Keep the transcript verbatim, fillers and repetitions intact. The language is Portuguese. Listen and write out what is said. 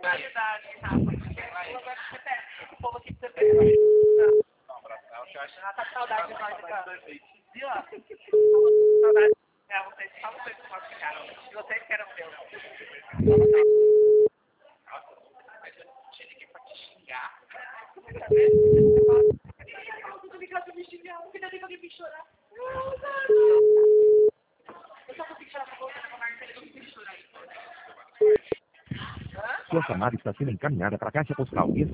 Verdade, rapaz. O povo aqui precisa ver. Um abração, tchau. Ah, tá com saudade de nós, cara. Viu? Saudade. É, vocês só vocês que podem ficar. E vocês que eram meus. Nossa, mas eu tinha ninguém pra te xingar. Tá vendo? Eu tô ligado pra me xingar. Eu queria ver alguém me chorar. Eu só consigo chorar pra voltar na conversa. Eu não consigo chorar aí. Sua chamada está sendo encaminhada para a caixa postal.